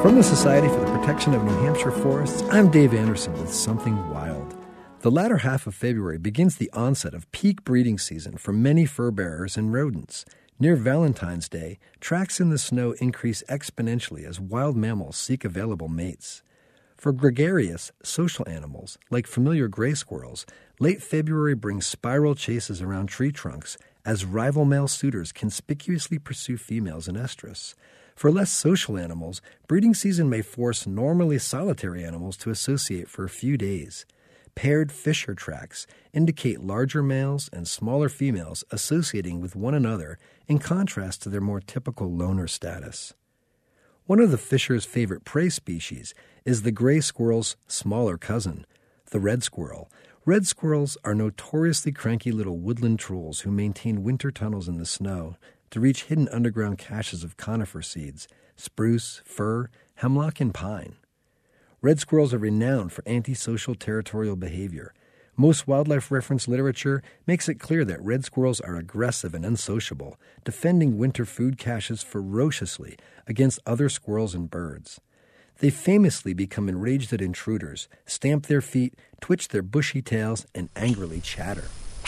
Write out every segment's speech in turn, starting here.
From the Society for the Protection of New Hampshire Forests, I'm Dave Anderson with Something Wild. The latter half of February begins the onset of peak breeding season for many fur bearers and rodents. Near Valentine's Day, tracks in the snow increase exponentially as wild mammals seek available mates. For gregarious, social animals, like familiar gray squirrels, late February brings spiral chases around tree trunks as rival male suitors conspicuously pursue females in estrus. For less social animals, breeding season may force normally solitary animals to associate for a few days. Paired Fisher tracks indicate larger males and smaller females associating with one another in contrast to their more typical loner status. One of the Fisher's favorite prey species is the gray squirrel's smaller cousin, the red squirrel. Red squirrels are notoriously cranky little woodland trolls who maintain winter tunnels in the snow to reach hidden underground caches of conifer seeds, spruce, fir, hemlock, and pine. Red squirrels are renowned for antisocial territorial behavior. Most wildlife reference literature makes it clear that red squirrels are aggressive and unsociable, defending winter food caches ferociously against other squirrels and birds. They famously become enraged at intruders, stamp their feet, twitch their bushy tails, and angrily chatter.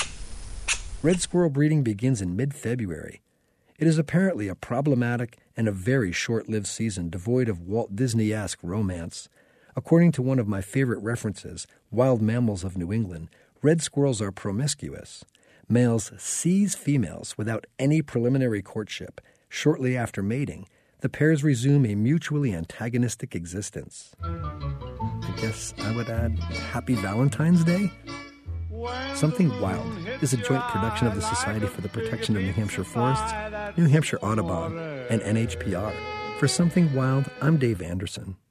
Red squirrel breeding begins in mid-February. It is apparently a problematic and a very short-lived season devoid of Walt Disney-esque romance. According to one of my favorite references, Wild Mammals of New England, red squirrels are promiscuous. Males seize females without any preliminary courtship. Shortly after mating, the pairs resume a mutually antagonistic existence. I guess I would add Happy Valentine's Day? Something Wild is a joint production of the Society for the Protection of New Hampshire Forests, New Hampshire Audubon, and NHPR. For Something Wild, I'm Dave Anderson.